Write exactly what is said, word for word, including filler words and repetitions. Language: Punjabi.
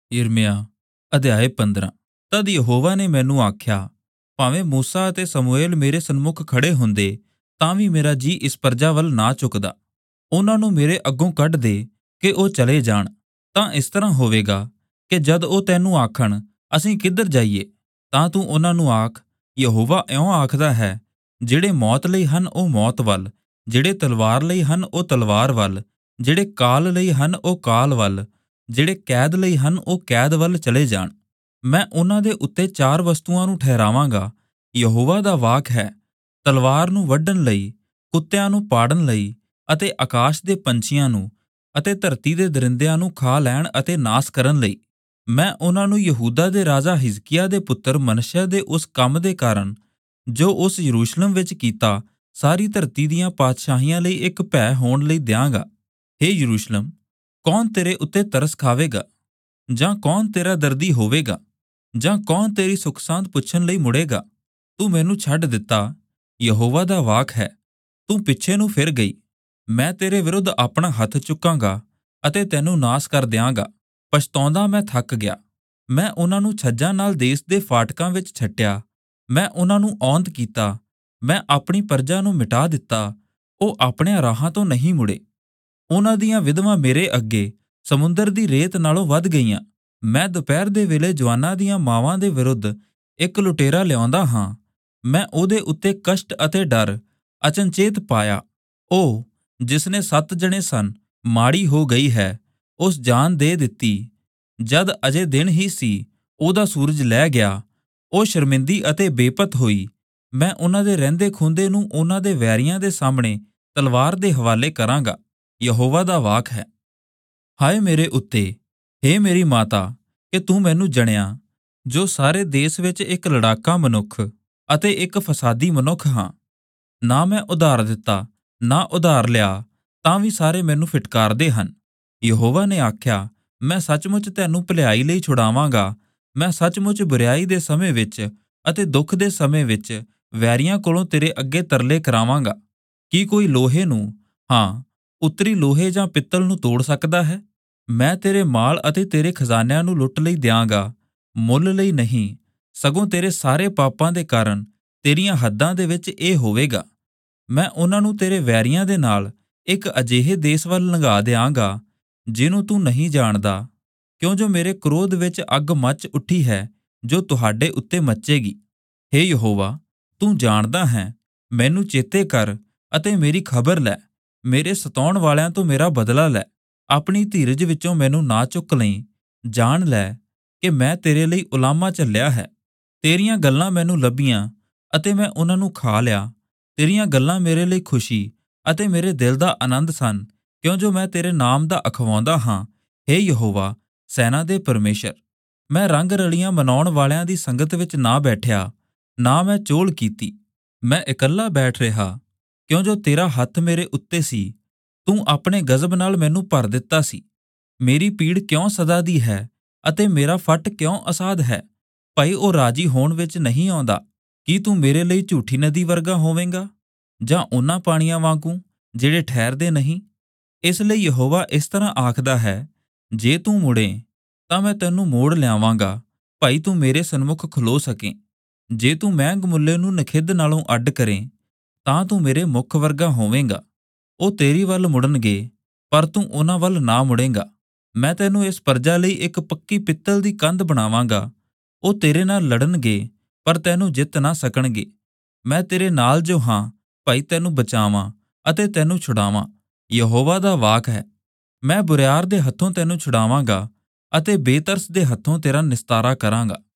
ਯਿਰਮਿਆ ਅਧਿਆਇ ਪੰਦਰਾਂ। ਤਦ ਯਹੋਵਾ ਨੇ ਮੈਨੂੰ ਆਖਿਆ, ਭਾਵੇਂ ਮੂਸਾ ਅਤੇ ਸਮੂਏਲ ਮੇਰੇ ਸਨਮੁਖ ਖੜੇ ਹੁੰਦੇ ਤਾਂ ਵੀ ਮੇਰਾ ਜੀ ਇਸ ਪਰਜਾ ਵੱਲ ਨਾ ਝੁਕਦਾ। ਉਹਨਾਂ ਨੂੰ ਮੇਰੇ ਅੱਗੋਂ ਕੱਢ ਦੇ ਕਿ ਉਹ ਚਲੇ ਜਾਣ। ਤਾਂ ਇਸ ਤਰ੍ਹਾਂ ਹੋਵੇਗਾ ਕਿ ਜਦ ਉਹ ਤੈਨੂੰ ਆਖਣ, ਅਸੀਂ ਕਿੱਧਰ ਜਾਈਏ, ਤਾਂ ਤੂੰ ਉਹਨਾਂ ਨੂੰ ਆਖ, ਯਹੋਵਾ ਇਉਂ ਆਖਦਾ ਹੈ, ਜਿਹੜੇ ਮੌਤ ਲਈ ਹਨ ਉਹ ਮੌਤ ਵੱਲ, ਜਿਹੜੇ ਤਲਵਾਰ ਲਈ ਹਨ ਉਹ ਤਲਵਾਰ ਵੱਲ, ਜਿਹੜੇ ਕਾਲ ਲਈ ਹਨ ਉਹ ਕਾਲ ਵੱਲ, ਜਿਹੜੇ ਕੈਦ ਲਈ ਹਨ ਉਹ ਕੈਦ ਵੱਲ ਚਲੇ ਜਾਣ। ਮੈਂ ਉਹਨਾਂ ਦੇ ਉੱਤੇ ਚਾਰ ਵਸਤੂਆਂ ਨੂੰ ਠਹਿਰਾਵਾਂਗਾ। ਯਹੋਵਾ ਦਾ ਵਾਕ ਹੈ, ਤਲਵਾਰ ਨੂੰ ਵੱਢਣ ਲਈ, ਕੁੱਤਿਆਂ ਨੂੰ ਪਾੜਨ ਲਈ, ਅਤੇ ਆਕਾਸ਼ ਦੇ ਪੰਛੀਆਂ ਨੂੰ ਅਤੇ ਧਰਤੀ ਦੇ ਦਰਿੰਦਿਆਂ ਨੂੰ ਖਾ ਲੈਣ ਅਤੇ ਨਾਸ ਕਰਨ ਲਈ। ਮੈਂ ਉਹਨਾਂ ਨੂੰ ਯਹੂਦਾ ਦੇ ਰਾਜਾ ਹਿਜ਼ਕੀਆ ਦੇ ਪੁੱਤਰ ਮਨਸ਼ੇ ਦੇ ਉਸ ਕੰਮ ਦੇ ਕਾਰਨ ਜੋ ਉਸ ਯਰੂਸ਼ਲਮ ਵਿੱਚ ਕੀਤਾ, ਸਾਰੀ ਧਰਤੀ ਦੀਆਂ ਪਾਤਸ਼ਾਹੀਆਂ ਲਈ ਇੱਕ ਭੈ ਹੋਣ ਲਈ ਦਿਆਂਗਾ। ਹੇ ਯਰੂਸ਼ਲਮ, ਕੌਣ ਤੇਰੇ ਉੱਤੇ ਤਰਸ ਖਾਵੇਗਾ, ਜਾਂ ਕੌਣ ਤੇਰਾ ਦਰਦੀ ਹੋਵੇਗਾ, ਜਾਂ ਕੌਣ ਤੇਰੀ ਸੁੱਖ ਸਾਂਦ ਪੁੱਛਣ ਲਈ ਮੁੜੇਗਾ? ਤੂੰ ਮੈਨੂੰ ਛੱਡ ਦਿੱਤਾ, ਯਹੋਵਾ ਦਾ ਵਾਕ ਹੈ, ਤੂੰ ਪਿੱਛੇ ਨੂੰ ਫਿਰ ਗਈ। ਮੈਂ ਤੇਰੇ ਵਿਰੁੱਧ ਆਪਣਾ ਹੱਥ ਚੁੱਕਾਂਗਾ ਅਤੇ ਤੈਨੂੰ ਨਾਸ ਕਰ ਦਿਆਂਗਾ। ਪਛਤਾਉਂਦਾ ਮੈਂ ਥੱਕ ਗਿਆ। ਮੈਂ ਉਹਨਾਂ ਨੂੰ ਛੱਜਾਂ ਨਾਲ ਦੇਸ ਦੇ ਫਾਟਕਾਂ ਵਿੱਚ ਛੱਟਿਆ। ਮੈਂ ਉਹਨਾਂ ਨੂੰ ਔਂਦ ਕੀਤਾ। ਮੈਂ ਆਪਣੀ ਪਰਜਾ ਨੂੰ ਮਿਟਾ ਦਿੱਤਾ। ਉਹ ਆਪਣਿਆਂ ਰਾਹਾਂ ਤੋਂ ਨਹੀਂ ਮੁੜੇ। ਉਹਨਾਂ ਦੀਆਂ ਵਿਧਵਾਂ ਮੇਰੇ ਅੱਗੇ ਸਮੁੰਦਰ ਦੀ ਰੇਤ ਨਾਲੋਂ ਵੱਧ ਗਈਆਂ। ਮੈਂ ਦੁਪਹਿਰ ਦੇ ਵੇਲੇ ਜਵਾਨਾਂ ਦੀਆਂ ਮਾਵਾਂ ਦੇ ਵਿਰੁੱਧ ਇੱਕ ਲੁਟੇਰਾ ਲਿਆਉਂਦਾ ਹਾਂ। ਮੈਂ ਉਹਦੇ ਉੱਤੇ ਕਸ਼ਟ ਅਤੇ ਡਰ ਅਚਨਚੇਤ ਪਾਇਆ। ਉਹ ਜਿਸਨੇ ਸੱਤ ਜਣੇ ਸਨ, ਮਾੜੀ ਹੋ ਗਈ ਹੈ, ਉਸ ਜਾਨ ਦੇ ਦਿੱਤੀ। ਜਦ ਅਜੇ ਦਿਨ ਹੀ ਸੀ, ਉਹਦਾ ਸੂਰਜ ਲੈ ਗਿਆ। ਉਹ ਸ਼ਰਮਿੰਦੀ ਅਤੇ ਬੇਪਤ ਹੋਈ। ਮੈਂ ਉਹਨਾਂ ਦੇ ਰਹਿੰਦੇ ਖੂੰਦੇ ਨੂੰ ਉਹਨਾਂ ਦੇ ਵੈਰੀਆਂ ਦੇ ਸਾਹਮਣੇ ਤਲਵਾਰ ਦੇ ਹਵਾਲੇ ਕਰਾਂਗਾ। ਯਹੋਵਾ ਦਾ ਵਾਕ ਹੈ। ਹਾਏ ਮੇਰੇ ਉੱਤੇ, ਹੇ ਮੇਰੀ ਮਾਤਾ, ਕਿ ਤੂੰ ਮੈਨੂੰ ਜਣਿਆ, ਜੋ ਸਾਰੇ ਦੇਸ ਵਿੱਚ ਇੱਕ ਲੜਾਕਾ ਮਨੁੱਖ ਅਤੇ ਇੱਕ ਫਸਾਦੀ ਮਨੁੱਖ ਹਾਂ। ਨਾ ਮੈਂ ਉਧਾਰ ਦਿੱਤਾ, ਨਾ ਉਧਾਰ ਲਿਆ, ਤਾਂ ਵੀ ਸਾਰੇ ਮੈਨੂੰ ਫਿਟਕਾਰਦੇ ਹਨ। ਯਹੋਵਾ ਨੇ ਆਖਿਆ, ਮੈਂ ਸੱਚਮੁੱਚ ਤੈਨੂੰ ਭਲਾਈ ਲਈ ਛੁਡਾਵਾਂਗਾ। ਮੈਂ ਸੱਚਮੁੱਚ ਬੁਰਿਆਈ ਦੇ ਸਮੇਂ ਵਿੱਚ ਅਤੇ ਦੁੱਖ ਦੇ ਸਮੇਂ ਵਿੱਚ ਵੈਰੀਆਂ ਕੋਲੋਂ ਤੇਰੇ ਅੱਗੇ ਤਰਲੇ ਕਰਾਵਾਂਗਾ। ਕੀ ਕੋਈ ਲੋਹੇ ਨੂੰ, ਹਾਂ ਉੱਤਰੀ ਲੋਹੇ ਜਾਂ ਪਿੱਤਲ ਨੂੰ ਤੋੜ ਸਕਦਾ ਹੈ? ਮੈਂ ਤੇਰੇ ਮਾਲ ਅਤੇ ਤੇਰੇ ਖਜ਼ਾਨਿਆਂ ਨੂੰ ਲੁੱਟ ਲਈ ਦਿਆਂਗਾ, ਮੁੱਲ ਲਈ ਨਹੀਂ। ਸਗੋਂ ਤੇਰੇ ਸਾਰੇ ਪਾਪਾਂ ਦੇ ਕਾਰਨ ਤੇਰੀਆਂ ਹੱਦਾਂ ਦੇ ਵਿੱਚ ਇਹ ਹੋਵੇਗਾ। ਮੈਂ ਉਹਨਾਂ ਨੂੰ ਤੇਰੇ ਵੈਰੀਆਂ ਦੇ ਨਾਲ ਇੱਕ ਅਜਿਹੇ ਦੇਸ ਵੱਲ ਲੰਘਾ ਦਿਆਂਗਾ ਜਿਹਨੂੰ ਤੂੰ ਨਹੀਂ ਜਾਣਦਾ, ਕਿਉਂ ਜੋ ਮੇਰੇ ਕ੍ਰੋਧ ਵਿੱਚ ਅੱਗ ਮੱਚ ਉੱਠੀ ਹੈ, ਜੋ ਤੁਹਾਡੇ ਉੱਤੇ ਮੱਚੇਗੀ। ਹੇ ਯਹੋਵਾ, ਤੂੰ ਜਾਣਦਾ ਹੈ। ਮੈਨੂੰ ਚੇਤੇ ਕਰ ਅਤੇ ਮੇਰੀ ਖਬਰ ਲੈ। ਮੇਰੇ ਸਤਾਉਣ ਵਾਲਿਆਂ ਤੋਂ ਮੇਰਾ ਬਦਲਾ ਲੈ। ਆਪਣੀ ਧੀਰਜ ਵਿੱਚੋਂ ਮੈਨੂੰ ਨਾ ਚੁੱਕ ਲਈ। ਜਾਣ ਲੈ ਕਿ ਮੈਂ ਤੇਰੇ ਲਈ ਉਲਾਮਾ ਝੱਲਿਆ ਹੈ। ਤੇਰੀਆਂ ਗੱਲਾਂ ਮੈਨੂੰ ਲੱਭੀਆਂ ਅਤੇ ਮੈਂ ਉਹਨਾਂ ਨੂੰ ਖਾ ਲਿਆ। ਤੇਰੀਆਂ ਗੱਲਾਂ ਮੇਰੇ ਲਈ ਖੁਸ਼ੀ ਅਤੇ ਮੇਰੇ ਦਿਲ ਦਾ ਆਨੰਦ ਸਨ, ਕਿਉਂ ਜੋ ਮੈਂ ਤੇਰੇ ਨਾਮ ਦਾ ਅਖਵਾਉਂਦਾ ਹਾਂ। ਹੇ ਯਹੋਵਾ, ਸੈਨਾ ਦੇ ਪਰਮੇਸ਼ਰ, ਮੈਂ ਰੰਗ ਰਲੀਆਂ ਮਨਾਉਣ ਵਾਲਿਆਂ ਦੀ ਸੰਗਤ ਵਿੱਚ ਨਾ ਬੈਠਿਆ, ਨਾ ਮੈਂ ਚੋਲ ਕੀਤੀ। ਮੈਂ ਇਕੱਲਾ ਬੈਠ ਰਿਹਾ, ਕਿਉਂ ਜੋ ਤੇਰਾ ਹੱਥ ਮੇਰੇ ਉੱਤੇ ਸੀ। ਤੂੰ ਆਪਣੇ ਗਜ਼ਬ ਨਾਲ ਮੈਨੂੰ ਭਰ ਦਿੱਤਾ ਸੀ। ਮੇਰੀ ਪੀੜ ਕਿਉਂ ਸਦਾ ਦੀ ਹੈ ਅਤੇ ਮੇਰਾ ਫੱਟ ਕਿਉਂ ਅਸਾਧ ਹੈ? ਭਾਈ ਉਹ ਰਾਜੀ ਹੋਣ ਵਿੱਚ ਨਹੀਂ ਆਉਂਦਾ। ਕੀ ਤੂੰ ਮੇਰੇ ਲਈ ਝੂਠੀ ਨਦੀ ਵਰਗਾ ਹੋਵੇਂਗਾ, ਜਾਂ ਉਹਨਾਂ ਪਾਣੀਆਂ ਵਾਂਗੂ ਜਿਹੜੇ ਠਹਿਰਦੇ ਨਹੀਂ? ਇਸ ਲਈ ਯਹੋਵਾ ਇਸ ਤਰ੍ਹਾਂ ਆਖਦਾ ਹੈ, ਜੇ ਤੂੰ ਮੁੜੇ ਤਾਂ ਮੈਂ ਤੈਨੂੰ ਮੋੜ ਲਿਆਵਾਂਗਾ। ਭਾਈ ਤੂੰ ਮੇਰੇ ਸਨਮੁਖ ਖਲੋ ਸਕੇ। ਜੇ ਤੂੰ ਮਹਿੰਗ ਮੁੱਲੇ ਨੂੰ ਨਖਿੱਧ ਨਾਲੋਂ ਅੱਡ ਕਰੇ, ਤਾਂ ਤੂੰ ਮੇਰੇ ਮੁੱਖ ਵਰਗਾ ਹੋਵੇਂਗਾ। ਉਹ ਤੇਰੀ ਵੱਲ ਮੁੜਨਗੇ, ਪਰ ਤੂੰ ਉਹਨਾਂ ਵੱਲ ਨਾ ਮੁੜੇਂਗਾ। ਮੈਂ ਤੈਨੂੰ ਇਸ ਪਰਜਾ ਲਈ ਇੱਕ ਪੱਕੀ ਪਿੱਤਲ ਦੀ ਕੰਧ ਬਣਾਵਾਂਗਾ। ਉਹ ਤੇਰੇ ਨਾਲ ਲੜਨਗੇ, ਪਰ ਤੈਨੂੰ ਜਿੱਤ ਨਾ ਸਕਣਗੇ। ਮੈਂ ਤੇਰੇ ਨਾਲ ਜੋ ਹਾਂ, ਭਾਈ ਤੈਨੂੰ ਬਚਾਵਾਂ ਅਤੇ ਤੈਨੂੰ ਛੁਡਾਵਾਂ। ਯਹੋਵਾ ਦਾ ਵਾਕ ਹੈ। ਮੈਂ ਬੁਰਿਆਰ ਦੇ ਹੱਥੋਂ ਤੈਨੂੰ ਛੁਡਾਵਾਂਗਾ ਅਤੇ ਬੇਤਰਸ ਦੇ ਹੱਥੋਂ ਤੇਰਾ ਨਿਸਤਾਰਾ ਕਰਾਂਗਾ।